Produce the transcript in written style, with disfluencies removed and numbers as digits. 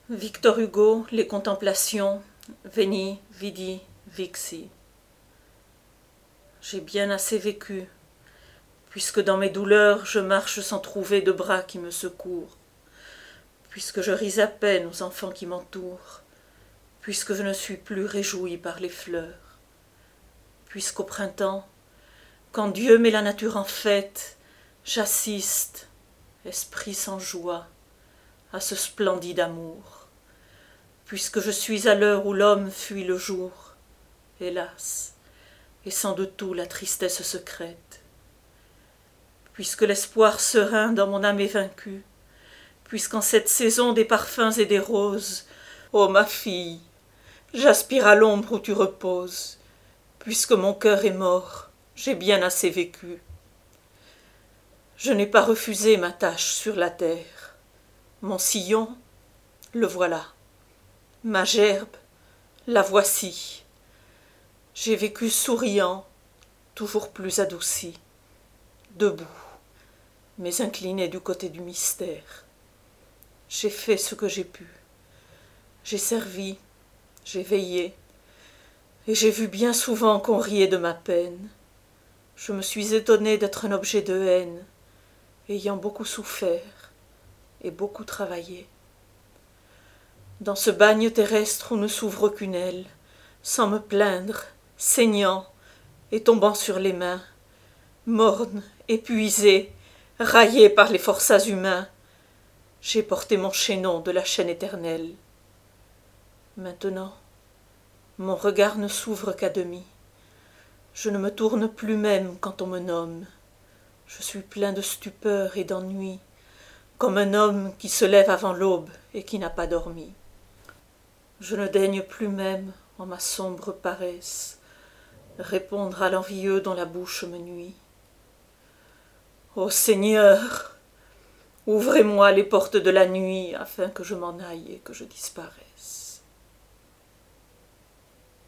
Victor Hugo, Les Contemplations, Veni, Vidi, Vixi. J'ai bien assez vécu, puisque dans mes douleurs je marche sans trouver de bras qui me secourent, puisque je ris à peine aux enfants qui m'entourent, puisque je ne suis plus réjoui par les fleurs, puisqu'au printemps, quand Dieu met la nature en fête, j'assiste, esprit sans joie, à ce splendide amour, puisque je suis à l'heure où l'homme fuit le jour, hélas, et sans de tout la tristesse secrète, puisque l'espoir serein dans mon âme est vaincu, puisqu'en cette saison des parfums et des roses, ô ma fille, j'aspire à l'ombre où tu reposes, puisque mon cœur est mort, j'ai bien assez vécu. Je n'ai pas refusé ma tâche sur la terre, mon sillon, le voilà, ma gerbe, la voici. J'ai vécu souriant, toujours plus adouci, debout, mais incliné du côté du mystère. J'ai fait ce que j'ai pu, j'ai servi, j'ai veillé, et j'ai vu bien souvent qu'on riait de ma peine. Je me suis étonné d'être un objet de haine, ayant beaucoup souffert et beaucoup travaillé. Dans ce bagne terrestre où ne s'ouvre qu'une aile, sans me plaindre, saignant et tombant sur les mains, morne, épuisé, raillé par les forçats humains, j'ai porté mon chaînon de la chaîne éternelle. Maintenant, mon regard ne s'ouvre qu'à demi. Je ne me tourne plus même quand on me nomme. Je suis plein de stupeur et d'ennui, comme un homme qui se lève avant l'aube et qui n'a pas dormi. Je ne daigne plus même, en ma sombre paresse, répondre à l'envieux dont la bouche me nuit. Ô Seigneur, ouvrez-moi les portes de la nuit afin que je m'en aille et que je disparaisse.